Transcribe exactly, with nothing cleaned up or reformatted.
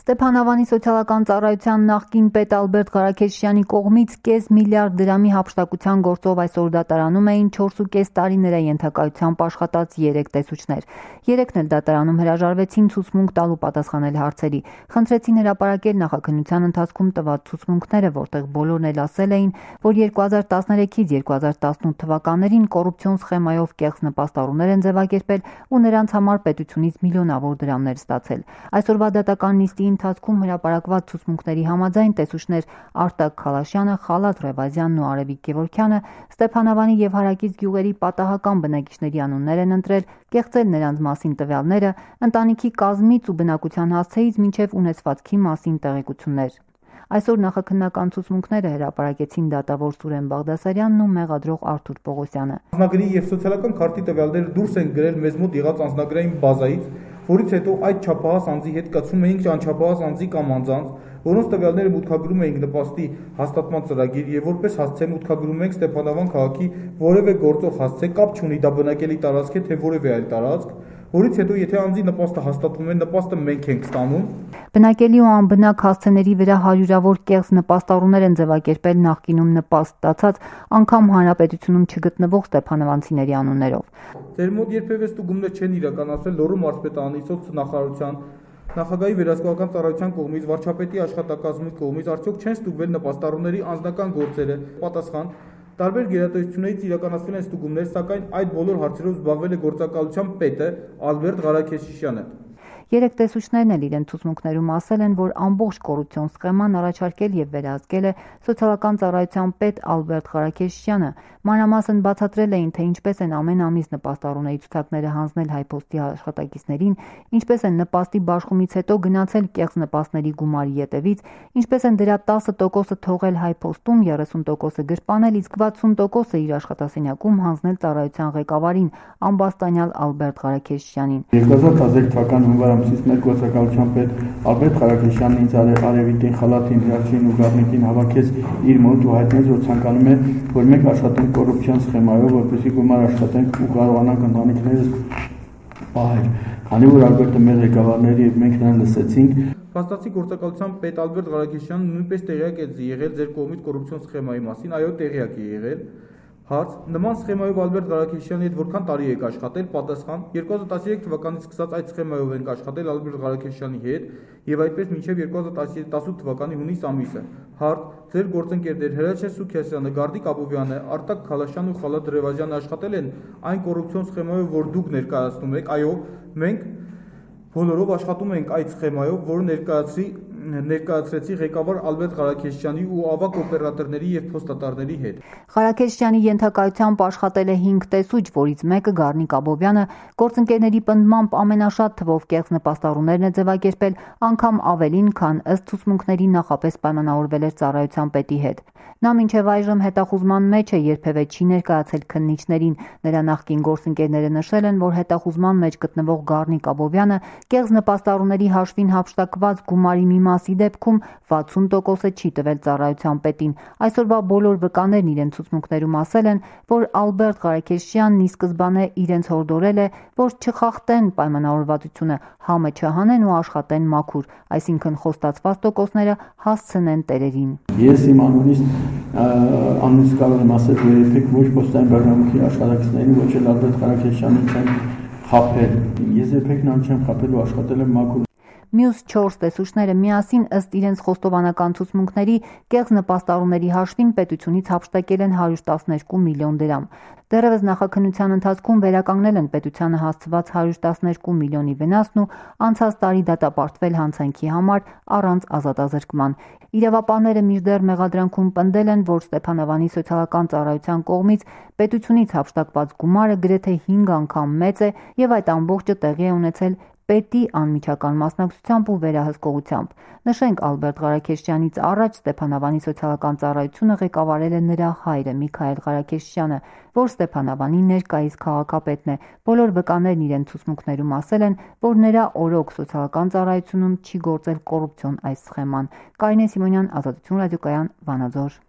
Ստեփանավանի սոցիալական ծառայության նախկին պետ Ալբերտ Ղարաքեշյանի կողմից կես միլիարդ դրամի հափշտակության գործով այսօր դատարանում էին չորս ու կես տարիների ենթակայությամբ աշխատած երեք տեսուչներ։ Երեքն էլ դատարանում հրաժարվեցին ցուցմունք տալու պատասխանել հարցերի։ Խնդրեցին հրապարակել նախաքննության ընթացքում տված ցուցմունքները, որտեղ բոլորն էլ ասել էին, որ երկու հազար տասներեքից երկու հազար տասնութ թվականներին կոռուպցիոն սխեմայով կեղծ նպաստառուներ են ձևակերպել ու նրանց համար պետությունից միլիոնավոր դրամներ ստացել։ Այսօրվա դատական նիստի ընթացքում հրապարակված ցուցմունքների համաձայն տեսուչներ Արտակ Խալաշյանը, Խալաթ Ռևազյանն ու Արևիկ Գևորգյանը Ստեփանավանի եւ Հարակից գյուղերի պատահական բնակիչների անուններ են ընտրել, կեղծել նրանց մասին տվյալները, ընտանիքի կազմից ու բնակության հասցեից մինչև ունեցվածքի մասին տեղեկություններ։ Այսօր նախաքննական ցուցմունքները հրապարակեցին դատավոր Սուրեն Բաղդասարյանն ու մեղադրող Արթուր Պողոսյանը։ Անձնագրի եւ սոցիալական քարտի տվյալները դուրս են գրել մեզ մոտ եղած անձնագրային բազայից, որից հետո այդ չափահաս անձի հետ կացում էինք անչափահաս անձի կամ անձանց, որոնց տվյալները մուտքագրում էինք նպաստի հաստատման ծրագիր եւ որպես հասցե մուտքագրում ենք Ստեփանավան քաղաքի որևէ գործող հասցե, կապ չունի դա բնակելի տարածք է թե որևէ այլ տարածք, որից հետո եթե անձի նպաստը հաստատվում է, նպաստը մենք ենք ստանում։ Բնակելի ու անբնակ հասցեների վրա հարյուրավոր կեղծ նպաստառուներ են ձևակերպել նախկինում նպաստ ստացած, անգամ հանրապետությունում չգտնվող ստեփանավանցիների անուններով։ Ձեր մոտ երբևէ ստուգումներ չեն իրականացվել Լոռու մարզպետանիցոց նախարարության, Նախագահի վերահսկողական ծառայության կողմից, վարչապետի աշխատակազմի կողմից արդյոք չեն ստուգվել նպաստառուների անձնական գործերը։ Պատասխան. տարբեր գերատեսչություններից իրականացվել են ստուգումներ, սակայն այդ բոլոր հարցերով զբաղվել է գործակալության պետը Ալբերտ Ղարաքեշյանը։ Երեք տեսուչներն էլ իրենց ցուցմունքներում ասել են, որ ամբողջ կոռուպցիոն սխեման առաջարկել եւ վերահսկել է սոցիալական ծառայության պետ Ալբերտ Ղարաքեշյանը։ Մանրամասն բացատրել էին, թե ինչպես են ամեն ամիս նպաստառուների ցուցակները հանձնել հայփոստի աշխատակիցներին, ինչպես են նպաստի բաշխումից հետո գնացել կեղծ նպաստների գումարի ետևից, ինչպես են դրա տասը տոկոսը թողել հայփոստում, երեսուն տոկոսը գրպանել, իսկ վաթսուն տոկոսը իր աշխատասենյակում հանձնել ծառայության ղեկավարին ամբաստանյալ Ալբերտ Ղարաքեշյանին։ երկու հազար տասներեք թվականի հունվար ամսից մեր գործակալության պետ Ալբերտ Ղարաքեշյանն ինձ Արևիկին, Խալաթին, Հրաչին ու Գառնիկին հավաքեց իր մոտ ու հայտնեց, որ ցանկանում է, որ մենք աշխատենք կոռուպցիոն սխեմայով, որպեսզի գումար աշխատենք ու կարողանանք ընտանիքներս պահել։ Քանի որ Ալբերտը մեր ղեկավարների եւ մենք նրան լսեցինք, Փաստացի գործակալության պետ Ալբերտ Ղարաքեշյանը նույնպես տեղյակ է եղել ձեր կողմից կոռուպցիոն սխեմայի մասին, այո, տեղյակ է եղել։ Հարց. նման սխեմայով Ալբերտ Ղարաքեշյանի հետ որքան տարի եք աշխատել։ Պատասխան. երկու հազար տասներեք թվականից սկսած այդ սխեմայով ենք աշխատել Ալբերտ Ղարաքեշյանի հետ եւ այդպես մինչեւ երկու հազար տասնութ թվականի հունիս ամիսը։ Հարց. ձեր գործընկերներ Հրաչյա Սուքիասյանը, Գարդիկ Աբովյանը, Արտակ Խալաշյանն ու Խալաթ Ռևազյանը աշխատել են այն կոռուպցիոն սխեմայով, որ դուք ներկայացնում եք։ Այո, մենք բոլորով աշխատում ենք այդ սխեմայով, որը ներկայացրի ներկայացրեցի ղեկավար Ալբերտ Ղարաքեշյանի ու ավագ օպերատորների եւ փոստատարների հետ։ Ղարաքեշյանի ենթակայությամբ աշխատել է հինգ տեսուչ, որից մեկը Գառնիկ Աբովյանը գործընկերների պնդմամբ ամենաշատ թվով կեղծ նպաստառուներն է ձևակերպել, անգամ ավելին, քան ըստ ցուցմունքների նախապես պայմանավորվել էր ծառայության պետի հետ։ Նա մինչև այժմ հետախուզման մեջ է, երբևէ չի ներկայացել քննիչներին։ Նրա նախկին գործընկերները նշել են, որ հետախուզման մեջ գտնվող Գառնիկ Աբովյանը կեղծ նպաստառուների հաշվին հափշտակված գումարի մի մասի դեպքում վաթսուն տոկոսը չի տվել ծառայության պետին։ Այսօրվա բոլոր վկաներն իրենց ցուցմունքներում ասել են, որ Ալբերտ Ղարաքեշյանն ի սկզբանե իրենց հորդորել է, որ չխախտեն պայմանավորվածությունը, համը չհանեն ու աշխատեն մաքուր, այսինքն խոստացված տոկոսները հասցնեն տերերին։ Ես իմ անունից անունից կարող եմ ասել, որ երբեք ոչ պոստային բաժանմունքի աշխատակիցներին, ոչ էլ Ալբերտ Ղարաքեշյանին չեմ խաբել։ Ես երբեք նրան չեմ խաբել ու աշխատել եմ մաքուր։ Մյուս չորս տեսուչները միասին ըստ իրենց խոստովանական ցուցմունքների կեղծ նպաստառուների հաշվին պետությունից հափշտակել են հարյուր տասներկու միլիոն դրամ։ Դեռևս նախաքննության ընթացքում վերականգնել են պետությանը հասցված հարյուր տասներկու միլիոնի վնասն ու անցած տարի դատապարտվել հանցանքի համար առանց ազատազրկման։ Իրավապահները մինչդեռ մեղադրանքում պնդել են, որ Ստեփանավանի սոցիալական ծառայության կողմից պետությունից հափշտակված գումարը գրեթե հինգ անգամ մեծ է եւ այդ ամբողջը տեղի է ունեցել պետի անմիջական մասնակցությամբ ու վերահսկողությամբ։ Նշենք, Ալբերտ Ղարաքեշյանից առաջ Ստեփանավանի սոցիալական ծառայությունը ղեկավարել է նրա հայրը Միքայել Ղարաքեշյանը, որ Ստեփանավանի ներկայիս քաղաքապետն է։ Բոլոր վկաներն իրենց ցուցմունքներում ասել են, որ նրա օրոք սոցիալական ծառայությունում չի գործել կոռուպցիոն այս սխեման։ Կարինե Սիմոնյան, Ազատություն ռադիոկայան, Վանաձոր։